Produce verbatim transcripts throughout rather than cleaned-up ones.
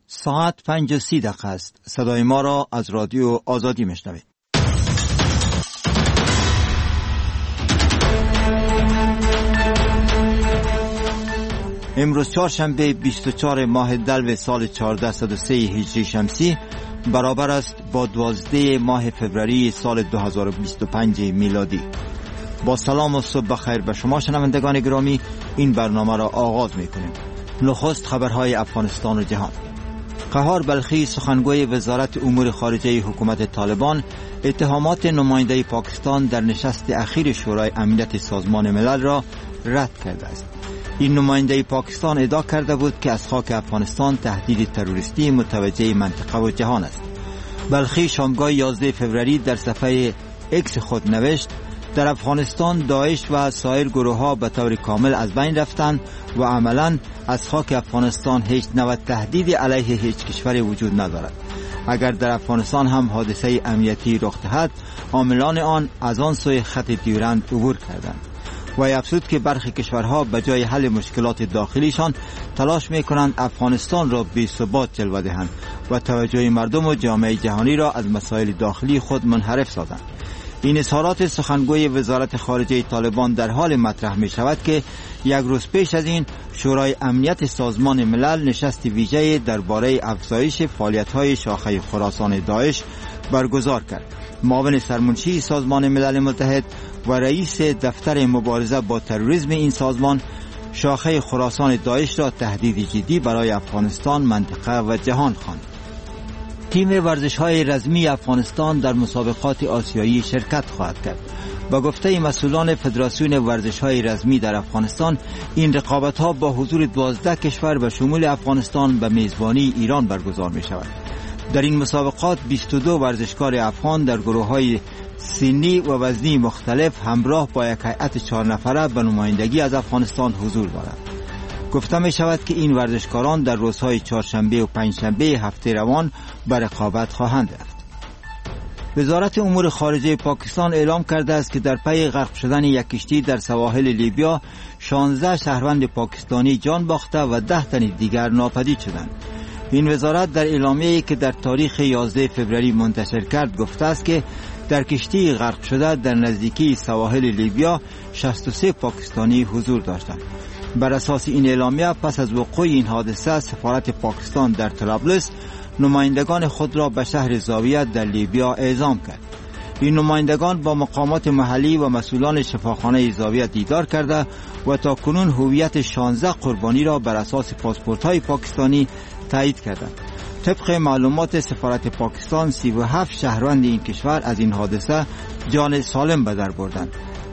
ساعت پنج و سی دقیقه است. صدای ما را از رادیو آزادی میشنوید. امروز چهارشنبه بیست و چهارم ماه دلو سال چهارصد و سه هجری شمسی برابر است با دوازده ماه فوریه سال دو هزار و بیست و پنج میلادی. با سلام و صبح بخیر به شما شنوندگان گرامی، این برنامه را آغاز می‌کنیم. نخست خبرهای افغانستان و جهان. قهار بلخی سخنگوی وزارت امور خارجه حکومت طالبان اتهامات نماینده پاکستان در نشست اخیر شورای امنیت سازمان ملل را رد کرده است. این نماینده پاکستان ادعا کرده بود که از خاک افغانستان تهدید تروریستی متوجه منطقه و جهان است. بلخی شامگاه یازده فوریه در صفحه اکس خود نوشت: در افغانستان داعش و سایر گروه ها به طور کامل از بین رفتند و عملا از خاک افغانستان هیچ نوع تهدید علیه هیچ کشوری وجود ندارد. اگر در افغانستان هم حادثه امنیتی رخ دهد، عاملان آن از آن سوی خط دیورند عبور کردند. و افزود که برخی کشورها به جای حل مشکلات داخلیشان تلاش می‌کنند افغانستان را بی‌ثبات جلوه دهند و توجه مردم و جامعه جهانی را از مسائل داخلی خود منحرف سازند. این اظهارات سخنگوی وزارت خارجه طالبان در حال مطرح می شود که یک روز پیش از این شورای امنیت سازمان ملل نشست ویژه درباره افزایش فعالیت‌های شاخه خراسان داعش برگزار کرد. معاون سرمنشی سازمان ملل متحد و رئیس دفتر مبارزه با تروریسم این سازمان شاخه خراسان داعش را تهدیدی جدی برای افغانستان، منطقه و جهان خواند. تیم ورزش‌های رزمی افغانستان در مسابقات آسیایی شرکت خواهد کرد. با گفته مسئولان فدراسیون ورزش‌های رزمی در افغانستان، این رقابت‌ها با حضور دوازده کشور به شمول افغانستان به میزبانی ایران برگزار می‌شود. در این مسابقات بیست و دو ورزشکار افغان در گروه‌های سنی و وزنی مختلف همراه با یک هیئت چهار نفره به نمایندگی از افغانستان حضور دارند. گفته می شود که این ورزشکاران در روزهای چهارشنبه و پنجشنبه هفته روان به رقابت خواهند رفت. وزارت امور خارجه پاکستان اعلام کرده است که در پی غرق شدن یک کشتی در سواحل لیبیا شانزده شهروند پاکستانی جان باخته و ده تن دیگر ناپدید شدند. این وزارت در اعلامیه‌ای که در تاریخ یازده فوریه منتشر کرد گفته است که در کشتی غرق شده در نزدیکی سواحل لیبیا شصت و سه پاکستانی حضور داشتند. بر اساس این اعلامیه پس از وقوع این حادثه سفارت پاکستان در طرابلس نمایندگان خود را به شهر زاویه در لیبیا اعزام کرد. این نمایندگان با مقامات محلی و مسئولان شفاخانه زاویه دیدار کرده و تاکنون هویت شانزده قربانی را بر اساس پاسپورت‌های پاکستانی تایید کردند. طبق معلومات سفارت پاکستان سی و هفت شهروند این کشور از این حادثه جان سالم به در بردند.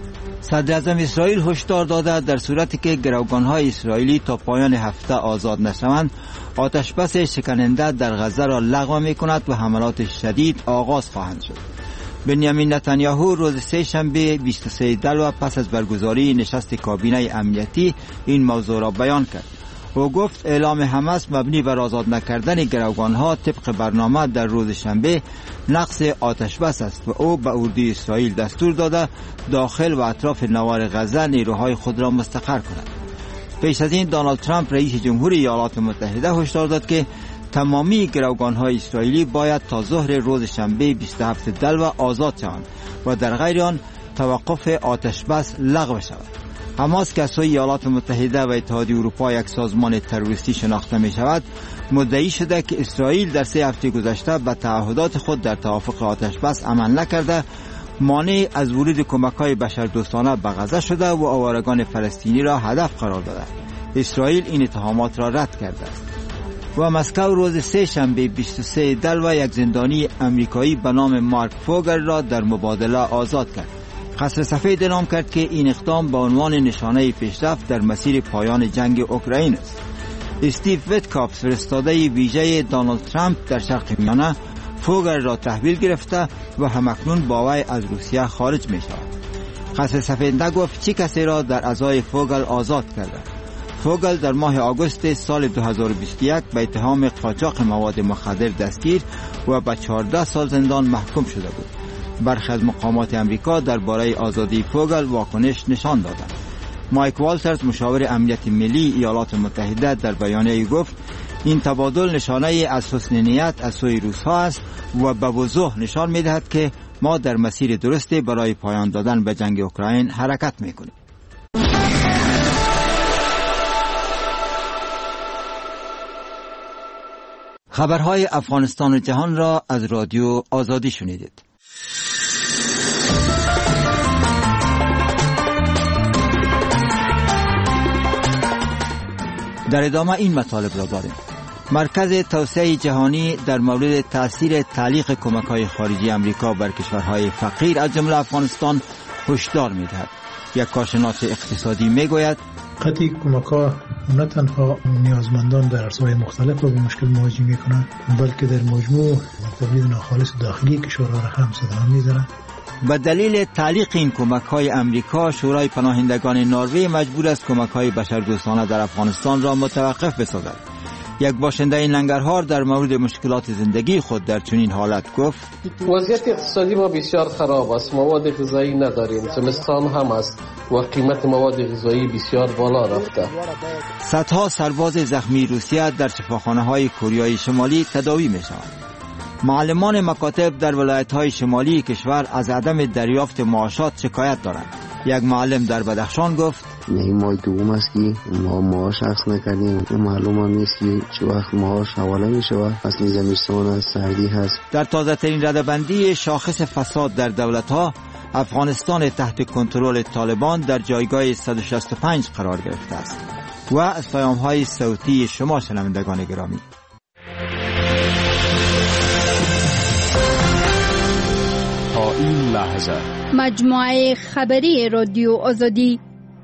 صدر اعظم اسرائیل هشدار داده در صورتی که گروگان‌های اسرائیلی تا پایان هفته آزاد نشوند، آتش بس شکننده در غزه را لغو می‌کند و حملات شدید آغاز خواهند شد. بنیامین نتانیاهو روز سه شنبه بیست و سه دلو پس از برگزاری نشست کابینه امنیتی این موضوع را بیان کرد. او گفت اعلام حماس مبنی بر آزاد نکردن گروگان‌ها طبق برنامه در روز شنبه نقض آتش بس است و او به اردوی اسرائیل دستور داده داخل و اطراف نوار غزه نیروهای خود را مستقر کند. پیش از این دونالد ترامپ رئیس جمهوری ایالات متحده هشدار داد که تمامی گروگان‌های اسرائیلی باید تا ظهر روز شنبه بیست و هفت دلو آزاد شوند و در غیر آن توقف آتش بس لغو شود. حماس که از سوی ایالات متحده و اتحادیه اروپا یک سازمان تروریستی شناخته می شود، مدعی شده که اسرائیل در سه هفته گذشته به تعهدات خود در توافق آتش بس عمل نکرده، مانع از ورود کمک‌های بشردوستانه به غزه شده و آوارگان فلسطینی را هدف قرار داده. اسرائیل این اتهامات را رد کرده است. و مسکو روز سه شنبه بیست و سه دلو یک زندانی امریکایی به نام مارک فوگل را در مبادله آزاد کرد. قصر سفید اعلام کرد که این اقدام به عنوان نشانه پیشرفت در مسیر پایان جنگ اوکراین است. استیو ویتکاف فرستاده ویژه دونالد ترامپ در شرق میانه فوگل را تحویل گرفته و همکنون با وی از روسیه خارج می شود. قصر سفید نگفت چه کسی را در ازای فوگل آزاد کرده. فوگل در ماه آگوست سال دو هزار و بیست و یک به اتهام قاچاق مواد مخدر دستگیر و به چهارده سال زندان محکوم شده بود. برخی از مقامات امریکا درباره آزادی فوگل واکنش نشان دادند. مایک والترز مشاور امنیت ملی ایالات متحده در بیانیه‌ای گفت این تبادل نشانه از حسن نیت از سوی روس‌ها است و به وضوح نشان می‌دهد که ما در مسیر درست برای پایان دادن به جنگ اوکراین حرکت می‌کنیم. خبرهای افغانستان و جهان را از رادیو آزادی شنیدید. در ادامه این مطالب را داریم. مرکز توسعه جهانی در مورد تأثیر تعلیق کمک‌های خارجی آمریکا بر کشورهای فقیر از جمله افغانستان هشدار می‌دهد. یک کارشناس اقتصادی می‌گوید قطعی کمک‌ها نه تنها نیازمندان در عرصه‌های مختلف را به مشکل مواجه می‌کنند، بلکه در مجموع تولید ناخالص داخلی کشورها را هم صدمه می‌زنند. به دلیل تعلیق این کمک‌های آمریکا، شورای پناهندگان نروژ مجبور است کمک‌های بشردوستانه در افغانستان را متوقف بسازد. یک باشنده ننگرهار در مورد مشکلات زندگی خود در چنین حالت گفت: وضعیت اقتصادی ما بسیار خراب است. مواد غذایی نداریم. زمستان هم است و قیمت مواد غذایی بسیار بالا رفته. صدها سرباز زخمی روسیه در شفاخانه‌های کره شمالی تداوی می‌شوند. معلمان مکاتب در ولایت‌های شمالی کشور از عدم دریافت معاشات شکایت دارند. یک معلم در بدخشان گفت: این ماه دوم است که ما معاش اخذ نکردیم. معلوم هم نیست که چه وقت معاش حواله می شود. فصل زمستان است، سردی هست. در تازه ترین ردبندی شاخص فساد در دولت‌ها، افغانستان تحت کنترل طالبان در جایگاه صد و شصت و پنج قرار گرفته است. و از پیام‌های صوتی شما شنوندگان گرامی، تا این لحظه مجموعه خبری رادیو آزادی.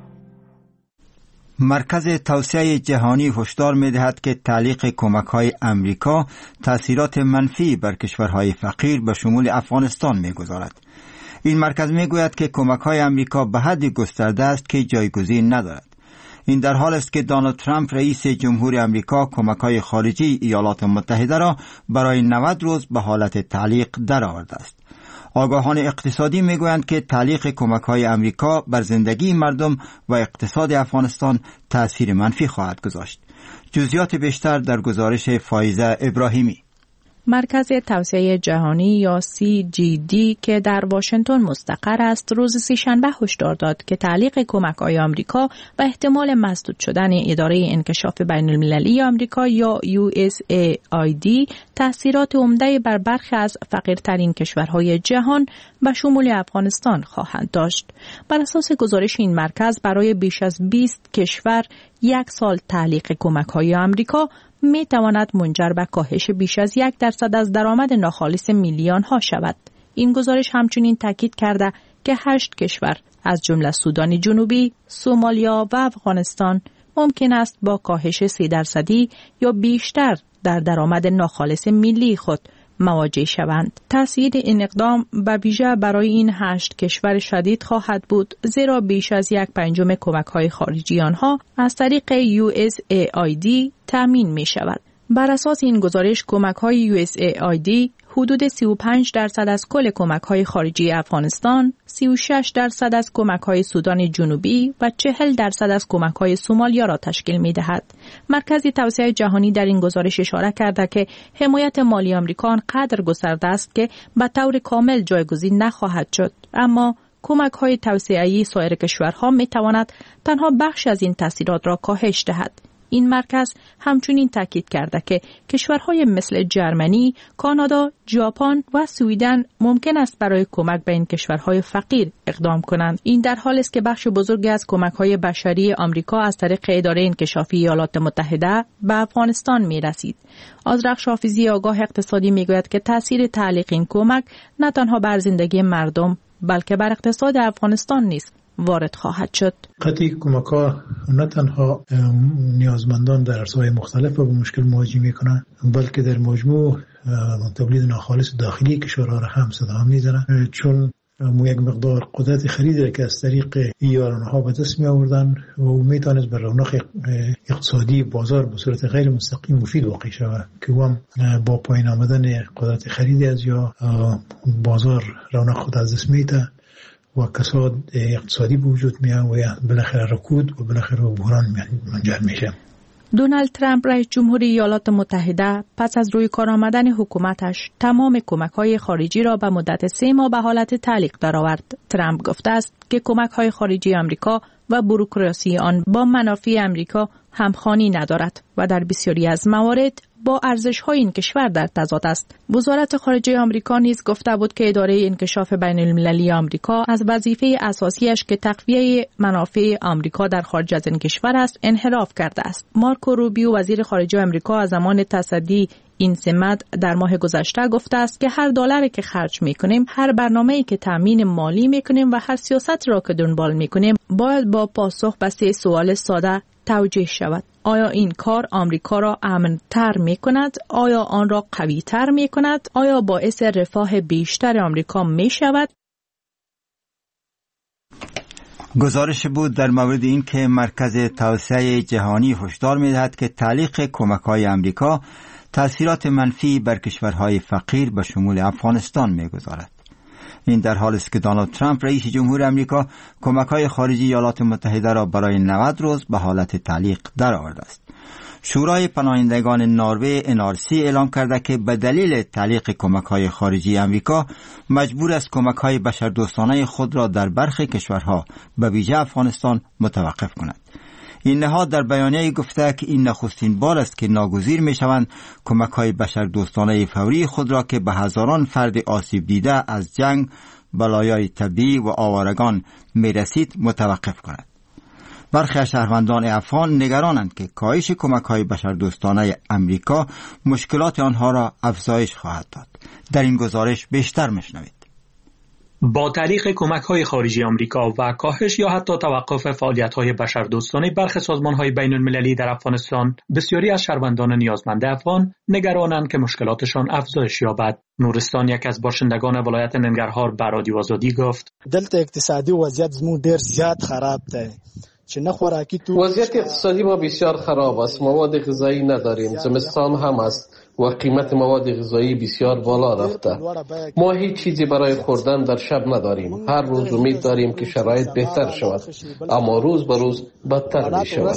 مرکز توسعه جهانی هشدار می‌دهد که تعلیق کمک‌های آمریکا تأثیرات منفی بر کشورهای فقیر به شمول افغانستان می‌گذارد. این مرکز می‌گوید که کمک‌های آمریکا به حدی گسترده است که جایگزین ندارد. این در حال است که دونالد ترامپ رئیس جمهور آمریکا کمک‌های خارجی ایالات متحده را برای نود روز به حالت تعلیق درآورده است. آگاهان اقتصادی میگویند که تعلیق کمک‌های آمریکا بر زندگی مردم و اقتصاد افغانستان تأثیر منفی خواهد گذاشت. جزئیات بیشتر در گزارش فایزه ابراهیمی. مرکز توسعه جهانی یا سی جی دی که در واشنگتن مستقر است، روز سه‌شنبه هشدار داد که تعلیق کمک‌های آمریکا و احتمال مسدود شدن اداره انکشاف بین‌المللی آمریکا یا یو اس ای آی دی تأثیرات عمده بر برخی از فقیرترین کشورهای جهان به شمول افغانستان خواهند داشت. بر اساس گزارش این مرکز، برای بیش از بیست کشور یک سال تعلیق کمک‌های آمریکا می تواند منجر به کاهش بیش از یک درصد از درآمد ناخالص میلیون ها شود. این گزارش همچنین تاکید کرده که هشت کشور از جمله سودان جنوبی، سومالیا و افغانستان ممکن است با کاهش سه درصدی یا بیشتر در درآمد ناخالص ملی خود مواجه شوند. تأثیر این اقدام به ویژه برای این هشت کشور شدید خواهد بود، زیرا بیش از یک پنجم کمک‌های خارجی آنها از طریق یو اس ای آی دی تامین می شود. بر اساس این گزارش، کمک‌های یو اس ای آی دی حدود سی و پنج درصد از کل کمک‌های خارجی افغانستان، سی و شش درصد از کمک‌های سودان جنوبی و چهل درصد از کمک‌های سومالیا را تشکیل می‌دهد. مرکز توسعه جهانی در این گزارش اشاره کرده که حمایت مالی آمریکا آنقدر گسترده است که به طور کامل جایگزین نخواهد شد، اما کمک‌های توسعه‌ای سایر کشورها می‌تواند تنها بخش از این تاثیرات را کاهش دهد. این مرکز همچنین تاکید کرده که کشورهای مثل جرمنی، کانادا، ژاپن و سوئدن ممکن است برای کمک به این کشورهای فقیر اقدام کنند. این در حالی است که بخش بزرگی از کمک‌های بشری آمریکا از طریق اداره انکشافی ایالات متحده به افغانستان می‌رسید. آذرخش حافظی، آگاه اقتصادی، می‌گوید که تأثیر تعلیق این کمک نه تنها بر زندگی مردم بلکه بر اقتصاد افغانستان نیز وارد خواهد شد. قطعی کمک‌ها نه تنها نیازمندان در عرصه‌های مختلف را به مشکل مواجه می‌کنند، بلکه در مجموع تولید ناخالص داخلی کشورها را هم صدمه می‌زنند، چون یک مقدار قدرت خرید که از طریق ایران‌ها به دست می‌آوردند و می‌توانست بر رونق اقتصادی بازار به صورت غیر مستقیم مفید واقع شود که هم با پایین آمدن قدرت خرید از یا بازار رونق خود از دست می‌دهد و کساد اقتصادی به وجود میاد و بالاخره رکود و بالاخره بحران منجر میشه. دونالد ترامپ رئیس جمهوری ایالات متحده پس از روی کار آمدن حکومتش تمام کمک‌های خارجی را به مدت سه ماه به حالت تعلیق درآورد. ترامپ گفته است که کمک‌های خارجی آمریکا و بوروکراسی آن با منافع آمریکا همخوانی ندارد و در بسیاری از موارد با ارزش‌های این کشور در تضاد است. وزارت خارجه آمریکا نیز گفته بود که اداره انکشاف بین‌المللی آمریکا از وظیفه اساسیش که تقویه منافع آمریکا در خارج از این کشور است انحراف کرده است. مارکو روبیو وزیر خارجه آمریکا از زمان تصدی این سمت در ماه گذشته گفته است که هر دلاری که خرج می‌کنیم، هر برنامه‌ای که تامین مالی می‌کنیم و هر سیاست را که دنبال می‌کنیم باید با پاسخ به سه سوال ساده توجیه شود. آیا این کار آمریکا را امن‌تر می‌کند؟ آیا آن را قوی‌تر می‌کند؟ آیا باعث رفاه بیشتر آمریکا می‌شود؟ گزارش بود در مورد این که مرکز توسعه جهانی هشدار می‌دهد که تعلیق کمک‌های آمریکا تأثیرات منفی بر کشورهای فقیر به شمول افغانستان می‌گذارد. این در حالی است که دونالد ترامپ رئیس جمهور آمریکا کمک‌های خارجی ایالات متحده را برای نود روز به حالت تعلیق درآورده است. شورای پناهندگان نروژ ان آر سی اعلام کرده که به دلیل تعلیق کمک‌های خارجی آمریکا مجبور است کمک‌های بشردوستانه خود را در برخی کشورها به ویژه افغانستان متوقف کند. این نهاد در بیانیه گفته که این نخستین بار است که ناگزیر می شوند کمک‌های بشردوستانه فوری خود را که به هزاران فرد آسیب دیده از جنگ، بلایای طبیعی و آوارگان می رسید متوقف کند. برخی از شهروندان افغان نگرانند که کاهش کمک‌های بشردوستانه امریکا مشکلات آنها را افزایش خواهد داد. در این گزارش بیشتر میشنوید. با تعلیق کمک‌های خارجی آمریکا و کاهش یا حتی توقف فعالیت‌های بشردوستانه برخی سازمان‌های بین‌المللی در افغانستان، بسیاری از شهروندان نیازمند افغان نگرانند که مشکلاتشان افزایش یابد. نورستان، یک از باشندگان ولایت ننگرهار، به رادیو آزادی گفت: دلته اقتصادي وضعیت زموږ ډیر زیات خراب دی. وضعیت اقتصادی ما بسیار خراب است. مواد غذایی نداریم. زمستان هم است و قیمت مواد غذایی بسیار بالا رفته. ما هیچ چیزی برای خوردن در شب نداریم. هر روز امید داریم که شرایط بهتر شود، اما روز به روز بدتر می شود.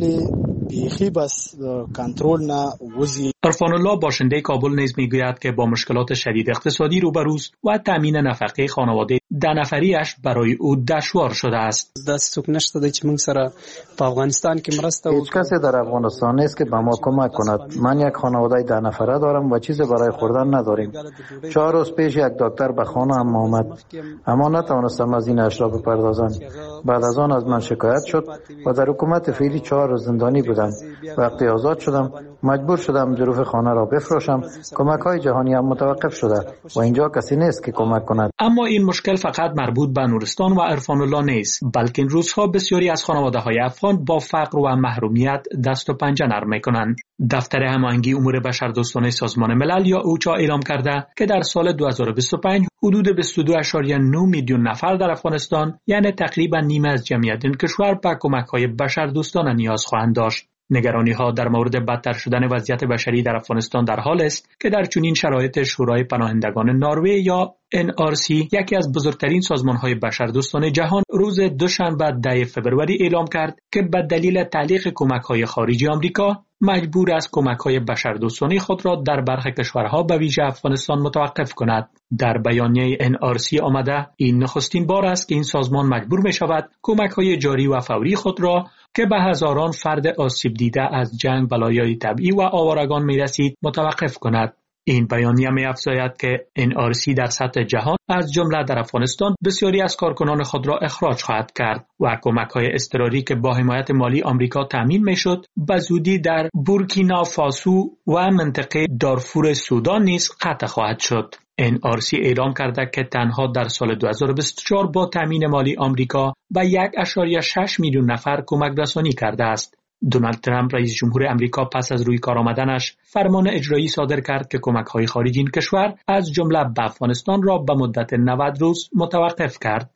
عرفان الله باشنده کابل نیز میگوید که با مشکلات شدید اقتصادی روبروست و تامین نفقه خانواده ده نفریش برای او دشوار شده است. دست نشده چې موږ سره په افغانستان کې مرسته هیچ کسی در افغانستان نیست که به ما کمک کند. من یک خانواده ده نفره دارم و چیزی برای خوردن نداریم. چهار روز پیش یک دکتر به خانه هم آمد، اما نتوانستم از این اشرا بپردازم. بعد از آن از من شکایت شد و در حکومت فعلی چهار روز زندانی بودم. وقتی آزاد شدم مجبور شدم ظروف خانه را بفروشم. کمک‌های جهانی هم متوقف شده و اینجا کسی نیست که کمک کند. اما این مشکل فقط مربوط به نورستان و عرفان الله نیست، بلکه این روزها بسیاری از خانواده‌های افغان با فقر و محرومیت دست و پنجه نرم می‌کنند. دفتر هماهنگی امور بشردوستانه سازمان ملل یا اوچا اعلام کرده که در سال دو هزار و بیست و پنج حدود بیست و دو ممیز نه میلیون نفر در افغانستان، یعنی تقریبا نیمه از جمعیت این کشور، به کمک‌های بشردوستانه نیاز خواهند داشت. نگرانی‌ها در مورد بدتر شدن وضعیت بشری در افغانستان در حال است که در چنین شرایط شورای پناهندگان نروژ یا ان آر سی، یکی از بزرگترین سازمان‌های بشردوستانه جهان، روز دوشنبه ده فوریه اعلام کرد که به دلیل تعلیق کمک‌های خارجی آمریکا مجبور است کمک‌های بشردوستانه خود را در برخی کشورها به ویژه افغانستان متوقف کند. در بیانیه ان آر سی آمده این نخستین بار است که این سازمان مجبور می‌شود کمک‌های جاری و فوری خود را که به هزاران فرد آسیب دیده از جنگ، بلایای طبیعی و آوارگان می‌رسید متوقف کند. این بیانیه می‌افزاید که ان آر سی در سطح جهان از جمله در افغانستان بسیاری از کارکنان خود را اخراج خواهد کرد و کمک‌های اضطراری که با حمایت مالی آمریکا تامین می‌شد به زودی در بورکینافاسو و منطقه دارفور سودان نیز قطع خواهد شد. ان آر سی اعلام کرده که تنها در سال دو هزار و بیست و چهار با تامین مالی آمریکا به یک ممیز شش میلیون نفر کمک رسانی کرده است. دونالد ترامپ رئیس جمهور آمریکا پس از روی کار آمدنش فرمان اجرایی صادر کرد که کمک‌های خارجی این کشور از جمله به افغانستان را به مدت نود روز متوقف کرد.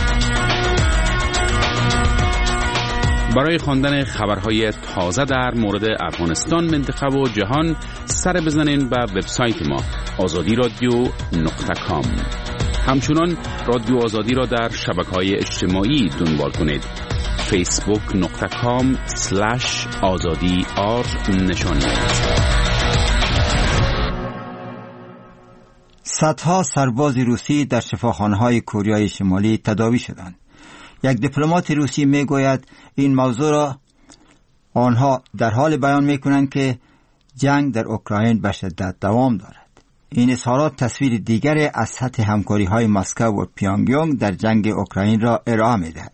برای خواندن خبرهای تازه در مورد افغانستان، منطقه و جهان سر بزنین به وبسایت ما آزادی رادیو نقطه کام. همچنان رادیو آزادی را در شبکه‌های اجتماعی دنبال کنید. فیسبوک نقطه کام سلش آزادی آر نشان می‌دهید. صدها سرباز روسی در شفاخانه‌های کره شمالی تداوی شدند. یک دیپلمات روسی میگوید این موضوع را آنها در حال بیان میکنند که جنگ در اوکراین به شدت دوام دارد. این اظهارات تصویر دیگر از سطح همکاری‌های مسکو و پیونگیانگ در جنگ اوکراین را ارائه می‌دهد.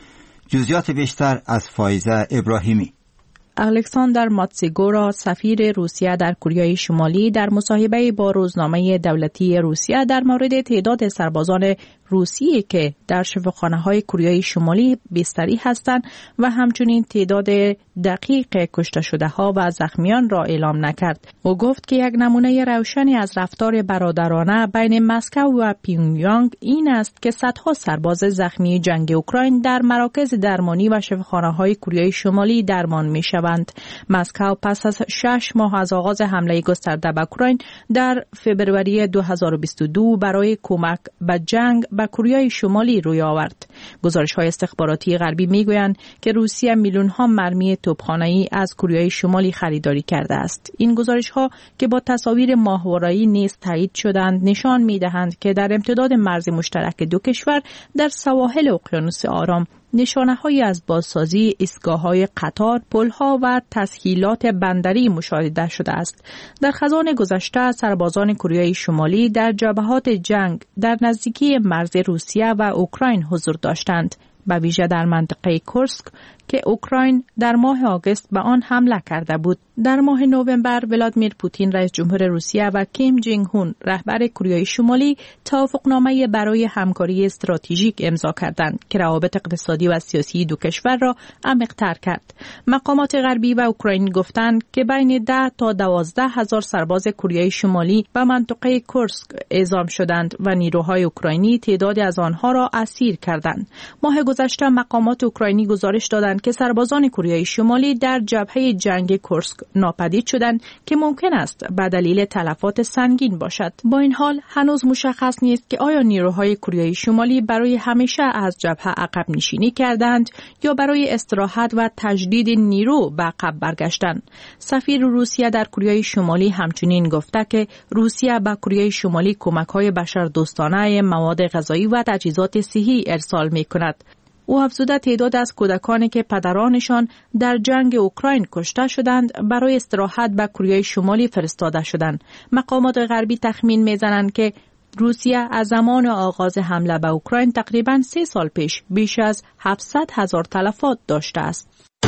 جزئیات بیشتر از فایزه ابراهیمی. الکساندر ماتسیگورا سفیر روسیه در کره شمالی در مصاحبه با روزنامه دولتی روسیه در مورد تعداد سربازان روسیه که در شفاخانه‌های کره شمالی بستری هستند و همچنین تعداد دقیق کشته شده ها و زخمیان را اعلام نکرد. او گفت که یک نمونه روشنی از رفتار برادرانه بین مسکو و پیونگیانگ این است که صدها سرباز زخمی جنگ اوکراین در مراکز درمانی و شفاخانه‌های کره شمالی درمان می‌شوند. مسکو پس از شش ماه از آغاز حمله گسترده به اوکراین در فوریه دو هزار و بیست و دو برای کمک به جنگ به کره شمالی روی آورد. گزارش‌های استخباراتی غربی می‌گویند که روسیه میلیون‌ها مرمی توپخانه‌ای از کره شمالی خریداری کرده است. این گزارش‌ها که با تصاویر ماهواره‌ای نیز تایید شدند نشان می‌دهند که در امتداد مرز مشترک دو کشور در سواحل اقیانوس آرام نشانه‌هایی از بازسازی ایستگاه‌های قطار، پل‌ها و تسهیلات بندری مشاهده شده است. در خزان گذشته سربازان کره شمالی در جبهات جنگ در نزدیکی مرز روسیه و اوکراین حضور داشتند، به ویژه در منطقه کورسک که اوکراین در ماه آگوست به آن حمله کرده بود. در ماه نوامبر ولادیمیر پوتین رئیس جمهور روسیه و کیم جینگ هون رهبر کره شمالی توافقنامه برای همکاری استراتژیک امضا کردند که روابط اقتصادی و سیاسی دو کشور را عمیق‌تر کرد. مقامات غربی و اوکراینی گفتند که بین ده تا دوازده هزار سرباز کره شمالی به منطقه کورسک اعزام شدند و نیروهای اوکراینی تعدادی از آنها را اسیر کردند. ماه گذشته مقامات اوکراینی گزارش دادند که سربازان کره شمالی در جبهه جنگ کورسک ناپدید شدند که ممکن است به دلیل تلفات سنگین باشد. با این حال هنوز مشخص نیست که آیا نیروهای کره شمالی برای همیشه از جبهه عقب نشینی کردند یا برای استراحت و تجدید نیرو به عقب برگشتند. سفیر روسیه در کره شمالی همچنین گفته که روسیه به کره شمالی کمک‌های بشردوستانه مواد غذایی و تجهیزات صحی ارسال می‌کند. او افزوده تعداد از کودکانی که پدرانشان در جنگ اوکراین کشته شدند برای استراحت به کره شمالی فرستاده شدند. مقامات غربی تخمین می‌زنند که روسیه از زمان آغاز حمله به اوکراین تقریباً سه سال پیش بیش از هفتصد هزار تلفات داشته است.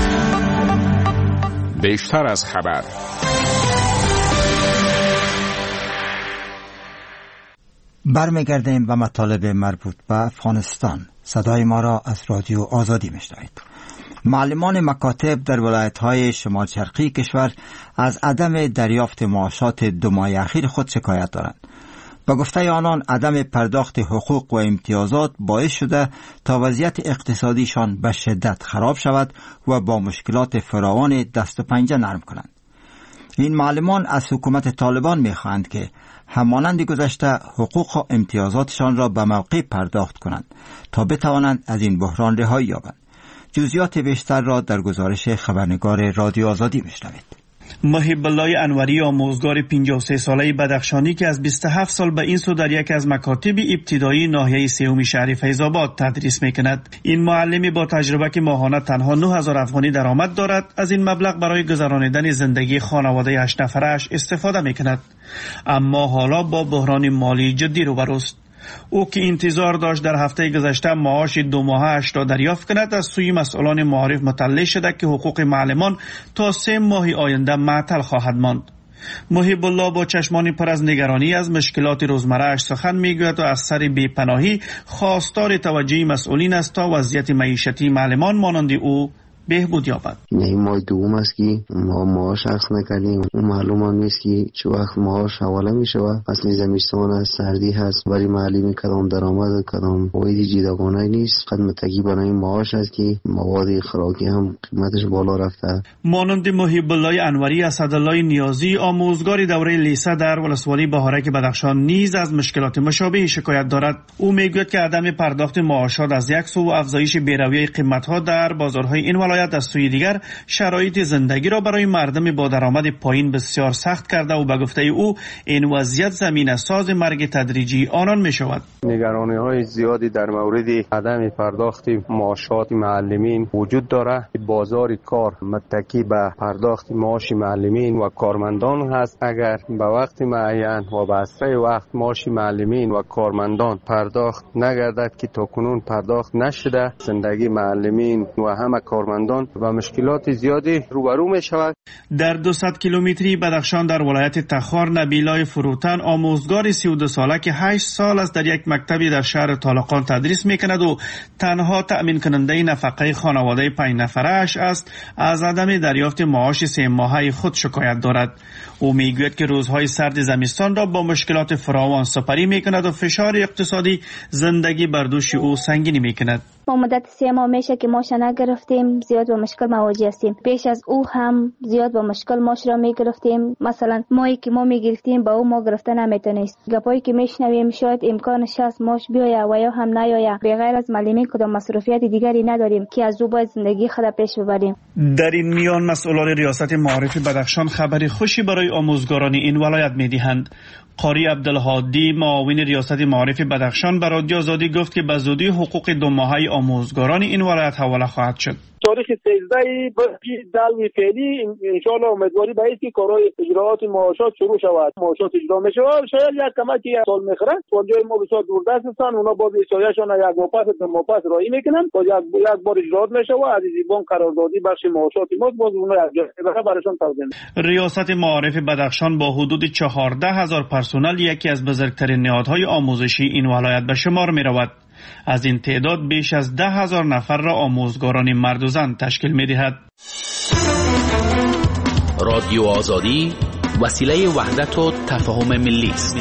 بیشتر از خبر. برمیگردیم به مطالب مربوط به افغانستان. صدای ما را از رادیو آزادی میشنوید. معلمان مکاتب در ولایت‌های شمال شرقی کشور از عدم دریافت معاشات دو ماه اخیر خود شکایت دارند. با گفته آنان عدم پرداخت حقوق و امتیازات باعث شده تا وضعیت اقتصادیشان به شدت خراب شود و با مشکلات فراوان دست و پنجه نرم کنند. این معلمان از حکومت طالبان می‌خواهند که همانند گذشته حقوق و امتیازاتشان را به موقع پرداخت کنند تا بتوانند از این بحران رهایی یابند. جزئیات بیشتر را در گزارش خبرنگار رادیو آزادی میشنوید. محب الله انوری آموزگار پنجاه و سه ساله بدخشانی که از بیست و هفت سال به این سو در یک از مکاتب ابتدایی ناحیه سوم شهر فیض‌آباد تدریس میکند. این معلمی با تجربه که ماهانه تنها نه هزار افغانی درآمد دارد از این مبلغ برای گذراندن زندگی خانواده هشت نفرش استفاده میکند، اما حالا با بحران مالی جدی روبروست. او که انتظار داشت در هفته گذشته معاش دو ماهش را دریافت کند از سوی مسئولان معارف مطلع شده که حقوق معلمان تا سه ماه آینده معطل خواهد ماند. محب الله با چشمانی پر از نگرانی از مشکلات روزمره‌اش سخن میگوید و از سر بی‌پناهی خواستار توجه مسئولین است تا وضعیت معیشتی معلمان مانند او بهبود یابد. این ماه دوم است که ما معاش اخذ نکردیم. معلوم هم نیست که چه وقت معاش حواله میشه و فصل زمستان است، سردی هست، ولی معلومه کدام درآمد کدام واحدی جداگانه نیست. خدمتگی برای معاش است که مواد خوراکی هم قیمتش بالا رفته. مانند محب الله انوری، اسدالله نیازی، آموزگار دوره لیسه در ولسوالی بهارک بدخشان نیز از مشکلات مشابه شکایت دارد. او میگوید که عدم پرداخت معاشات از یک سو و افزایش بی‌رویه قیمت‌ها در بازارهای این ولایت از سوی دیگر شرایط زندگی را برای مردم با درآمد پایین بسیار سخت کرده و به گفته او این وضعیت زمینه ساز مرگ تدریجی آنان می شود. نگرانی‌های زیادی در مورد عدم پرداخت معاشات معلمین وجود دارد. بازار کار متکی به پرداخت معاش معلمین و کارمندان هست. اگر به وقت معین و به اسرع وقت معاش معلمین و کارمندان پرداخت نگردد که تاکنون پرداخت نشده، زندگی معلمین و همه کارمندان و مشکلات زیادی روبرو می شود. در دویست کیلومتری بدخشان در ولایت تخار، نبیلای فروتن، آموزگار سی و دو ساله که هشت سال است در یک مکتبی در شهر طالقان تدریس میکند و تنها تأمین کننده نفقه خانواده پنج نفره اش است، از عدم دریافت معاش سه ماهه خود شکایت دارد. او میگوید که روزهای سرد زمستان را با مشکلات فراوان سپری میکند و فشار اقتصادی زندگی بر دوش او سنگینی میکند. ما مدت سه ماه میشه که ماش نگرفتیم، زیاد با مشکل مواجه هستیم. پیش از او هم زیاد با مشکل ماش را میگرفتیم. مثلا مایی که ما میگرفتیم با او ما گرفته نمیتونست. گپایی که میشنویم شاید امکانش هست ماش بیاید و یا هم نیاید. به غیر از معلمین کدام مصرفیات دیگری نداریم که از او باید زندگی خود پیش ببریم. در این میان مسئولان ریاست معارف بدخشان خبری خوشی برای آموزگاران این ولایت میدهند. قاری عبدالهادی، معاون ریاست معارف بدخشان، به رادیو آزادی گفت که به زودی حقوق دو ماهه آموزگاران این ولایت حواله خواهد شد. تاریخ سیزده دلوی فعلی انشاءالله امیدواری به است که کارهای اجراعات معاشات شروع شود. معاشات اجرا می شود. شاید یک کمکی سال میخورن. اونجای ما بسیار دوردست هستن. اونا باز احصایه‌شان یک ماه پس دو ماه پس رایی میکنن. باز یک یک بار اجراعات می شود. از زیبان قراردادی بخش معاشات ما باز اونا یک جای براشون تقدیم. ریاست معارف بدخشان با حدود چهارده هزار پرسنل یکی از بزرگترین نهادهای آموزشی این ولایت به شمار می رود. از این تعداد بیش از ده هزار نفر را آموزگاران مرد و زن تشکیل می دهد. رادیو آزادی وسیله وحدت و تفاهم ملی است.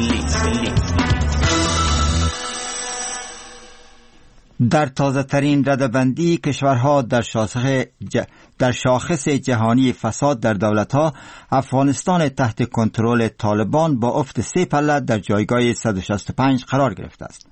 در تازه ترین ردبندی کشورها در شاخص ج... در شاخص جهانی فساد در دولتها، افغانستان تحت کنترل طالبان با افت سه پله در جایگاه صد و شصت و پنج قرار گرفته است.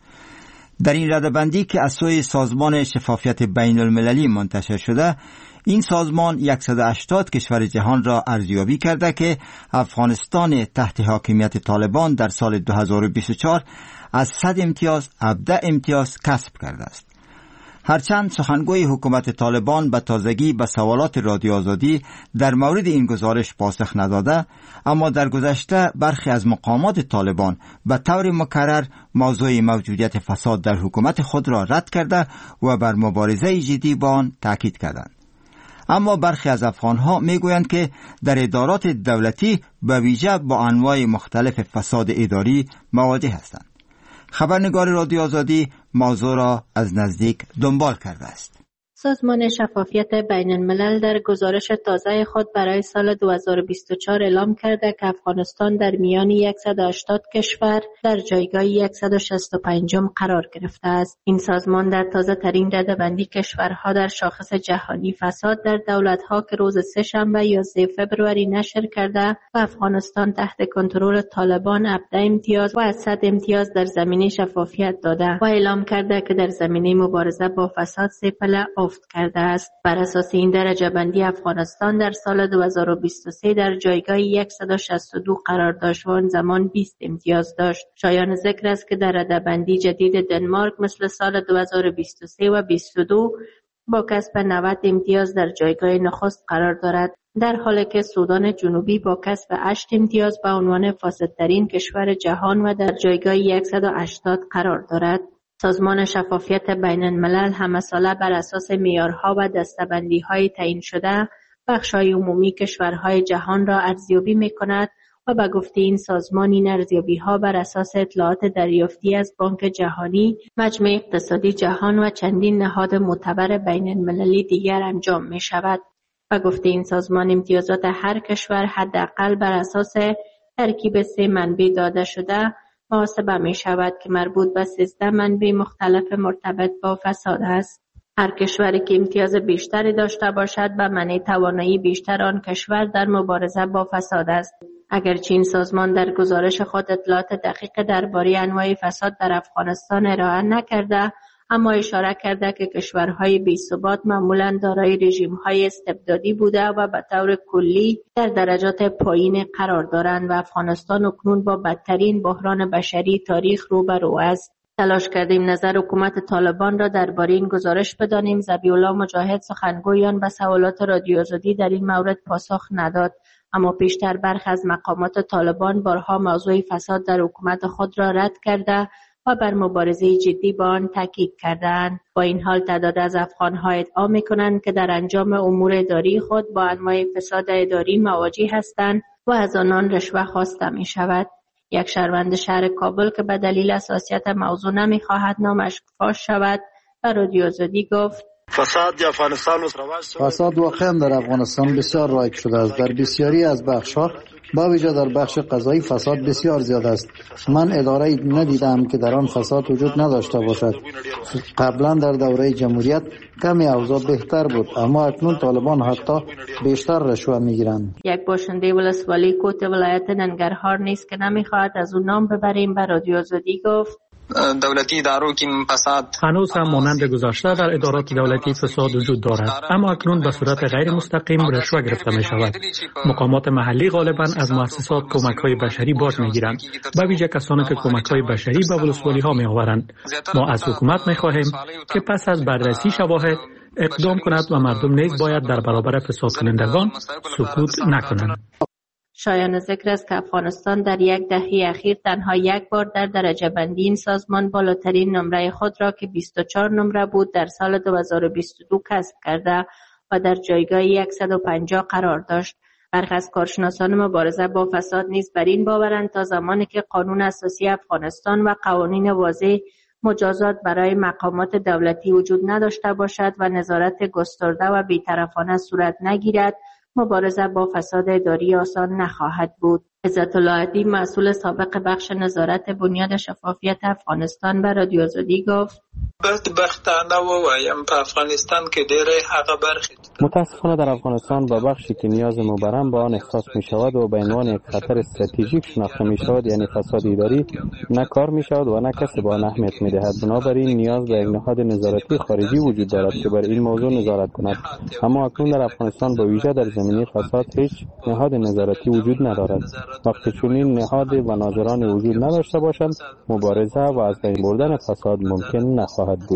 در این ردبندی که از سوی سازمان شفافیت بین المللی منتشر شده، این سازمان صد و هشتاد کشور جهان را ارزیابی کرده که افغانستان تحت حاکمیت طالبان در سال دو هزار و بیست و چهار از صد امتیاز هفده امتیاز کسب کرده است. هرچند سخنگوی حکومت طالبان به تازگی به سوالات رادیو آزادی در مورد این گزارش پاسخ نداده، اما در گذشته برخی از مقامات طالبان به طور مکرر موضوع موجودیت فساد در حکومت خود را رد کرده و بر مبارزه جدی با آن تاکید کردند. اما برخی از افغانها میگویند که در ادارات دولتی به ویژه با انواع مختلف فساد اداری مواجه هستند. خبرنگار رادیو آزادی موضوع را از نزدیک دنبال کرده است. سازمان شفافیت بین الملل در گزارش تازه خود برای سال دو هزار و بیست و چهار اعلام کرده که افغانستان در میان صد و هشتاد کشور در جایگاه صد و شصت و پنج قرار گرفته است. این سازمان در تازه ترین رده‌بندی کشورها در شاخص جهانی فساد در دولت‌ها که روز سه شنبه یازده فوریه نشر کرده و افغانستان تحت کنترل طالبان هفده امتیاز و از صد امتیاز در زمینه شفافیت داده و اعلام کرده که در زمینه مبارزه با فساد سه پله افت کرده است. بر اساس این درجه بندی افغانستان در سال دو هزار و بیست و سه در جایگاه صد و شصت و دو قرار داشت و آن زمان بیست امتیاز داشت. شایان ذکر است که در رده‌بندی جدید دنمارک مثل سال دو هزار و بیست و سه و بیست و دو با کسب نود امتیاز در جایگاه نخست قرار دارد، در حالی که سودان جنوبی با کسب هشت امتیاز به عنوان فاسدترین کشور جهان و در جایگاه صد و هشتاد قرار دارد. سازمان شفافیت بین الملل همه ساله بر اساس معیارها و دسته‌بندی‌های تعیین شده بخش‌های عمومی کشورهای جهان را ارزیابی می‌کند و به گفته این سازمان این ارزیابی‌ها بر اساس اطلاعات دریافتی از بانک جهانی، مجمع اقتصادی جهان و چندین نهاد معتبر بین المللی دیگر انجام می شود. و گفته این سازمان امتیازات هر کشور حداقل بر اساس ترکیب سه منبع داده شده محاسبه می شود که مربوط به سیزده منبع مختلف مرتبط با فساد است. هر کشوری که امتیاز بیشتری داشته باشد به معنی توانایی بیشتر آن کشور در مبارزه با فساد است. اگرچه این سازمان در گزارش خود اطلاعات دقیق درباره انواع فساد در افغانستان ارائه نکرده، اما اشاره کرده که کشورهای بی‌ثبات معمولاً دارای رژیم‌های استبدادی بوده و به طور کلی در درجات پایین قرار دارند و افغانستان اکنون با بدترین بحران بشری تاریخ روبرو است. تلاش کردیم نظر حکومت طالبان را درباره این گزارش بدانیم. ذبیح‌الله مجاهد سخنگویان به سوالات رادیو آزادی در این مورد پاسخ نداد، اما پیشتر برخی از مقامات طالبان بارها موضوع فساد در حکومت خود را رد کرده و بر مبارزه جدی با آن تاکید کردند. با این حال تعداد از افغان‌ها ادعا می‌کنند که در انجام امور اداری خود با انواع فساد اداری مواجه هستند و از آنان رشوه خواسته می‌شود. یک شهروند شهر کابل که به دلیل حساسیت موضوع نمی‌خواهد نامش فاش شود و رادیو آزادی گفت: فساد در افغانستان فساد واقعا در افغانستان بسیار رایج شده است. در بسیاری از بخش‌ها با ویژه در بخش قضایی فساد بسیار زیاد است. من اداره‌ای ندیدم که در آن فساد وجود نداشته باشد. قبلا در دوره جمهوریت کمی اوضاع بهتر بود، اما اکنون طالبان حتی بیشتر رشوه میگیرند. یک باشنده ولسوالی کوت ولایت ننگرهار نیست که نمیخواهد از اون نام ببریم به رادیو آزادی گفت: دولتی ادارو که فساد هنوز هم مانند گذشته در ادارات دولتی فساد وجود دارد، اما اکنون به صورت غیر مستقیم رشوه گرفته می شود. مقامات محلی غالبا از مؤسسات کمک های بشری باج می گیرند، به ویژه کسانی که کمک های بشری به ولسوالی ها می آورند. ما از حکومت می خواهیم که پس از بررسی شواهد اقدام کند و مردم نیز باید در برابر فساد کنندگان سکوت نکنند. شایان ذکر است که افغانستان در یک دهه اخیر تنها یک بار در درجه بندی این سازمان بالاترین نمره خود را که بیست و چهار نمره بود در سال دو هزار و بیست و دو کسب کرده و در جایگاه صد و پنجاه قرار داشت. برخی از کارشناسان مبارزه با فساد نیز بر این باورند تا زمانی که قانون اساسی افغانستان و قوانین واضح مجازات برای مقامات دولتی وجود نداشته باشد و نظارت گسترده و بی‌طرفانه صورت نگیرد، مبارزه با فساد اداری آسان نخواهد بود. عزت الله عدی مسئول سابق بخش نظارت بنیاد شفافیت افغانستان به رادیو آزادی گفت: بدبختانه ووایم په افغانستان کې ډېرې هغه برخې متاسفانه در افغانستان با بخشی که نیاز مبرم با آن احساس می شود و به عنوان یک خطر استراتژیک شناخته می شود، یعنی فساد اداری، نه کار می شود و نه کسی با آن اهمیت می دهد. بنابراین نیاز به یک نهاد نظارتی خارجی وجود دارد که بر این موضوع نظارت کند، اما اکنون در افغانستان با ویژه در زمینه فساد هیچ نهاد نظارتی وجود ندارد. وقتی چنین نهاد و ناظران وجود نداشته باشند، مبارزه و از بین بردن فساد ممکن نخواهد بود.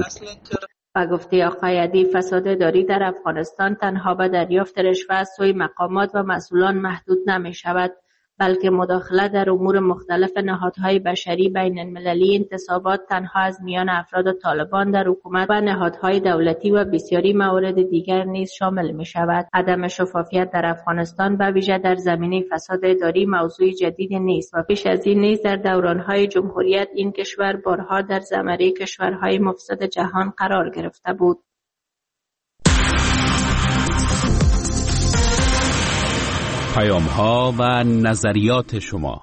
و گفته آقای عدی فساد اداری در افغانستان تنها به دریافت رشوه از سوی مقامات و مسئولان محدود نمی شود، بلکه مداخله در امور مختلف نهادهای بشری بین المللی، انتصابات تنها از میان افراد طالبان در حکومت و نهادهای دولتی و بسیاری موارد دیگر نیز شامل می شود. عدم شفافیت در افغانستان به ویژه در زمینه فساد اداری موضوع جدید نیست و پیش از این نیز در دورانهای جمهوریت این کشور بارها در زمره کشورهای مفسد جهان قرار گرفته بود. پیام‌ها و نظریات شما.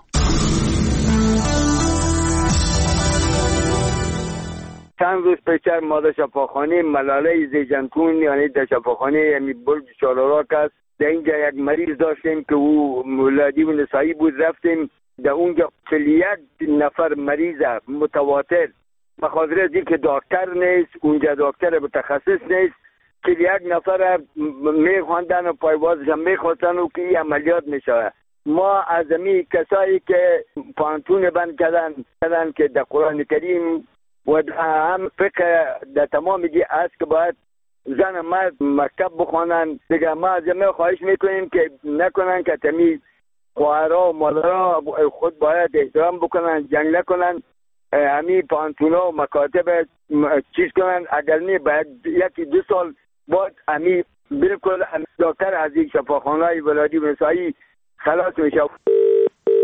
چند روز پیشتر ما در شفاخانه ملاله زیجنتون، یعنی در شفاخانه یعنی برج چالوراک است، در اینجا یک مریض داشتیم که او مولادی و نسایی بود. رفتیم در اونجا چهل و یک نفر مریض متواتر، به خاطر از اینکه دکتر نیست اونجا، دکتر متخصص نیست، که یک نفر میخواندن و پایوازش هم میخواستن و که این عملیات میشه. ما از امی کسایی که پانتون بند کردن کردن که در قرآن کریم و هم فقه در تمام دی است که باید زن مرد مکتب بخوانن دیگه. ما از امی خواهش میکنیم که نکنن که تمی خواهرها و مادرها خود باید احترام بکنن، جنگ نکنن، امی پانتونا و مکاتب چیز کنن. اگر نی باید یکی دو سال بعد امی بالکل دکتر از این شفاخانه‌های ولادی و نسایی خلاص میشه.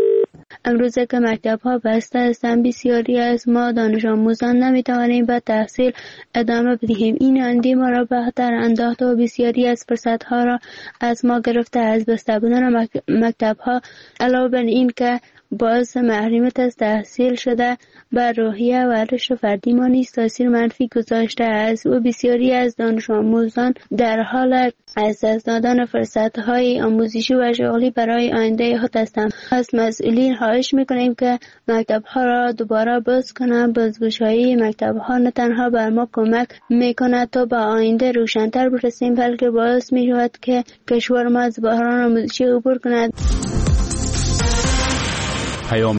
امروزه که مکتب ها بسته هستند بسیاری از ما دانش آموزان نمیتوانیم به تحصیل ادامه بدهیم. این آینده ما را به خطر انداخته و بسیاری از فرصت ها را از ما گرفته. از بسته بودن مکتب ها علاوه بر این که باعث محرومیت از تحصیل شده بر روحیه و رشد فردی ما نیز تاثیر منفی گذاشته است و بسیاری از دانش آموزان در حال از دست دادن فرصت‌های آموزشی و شغلی برای آینده خود هستند. از مسئولین خواهش می‌کنیم که مکتب‌ها را دوباره باز کنند. بازگشایی مکتب‌ها نه تنها بر ما کمک می‌کند تا به آینده روشن‌تر برسیم، بلکه باعث می‌شود که کشور ما از بحران آموزشی عبور کند. پیام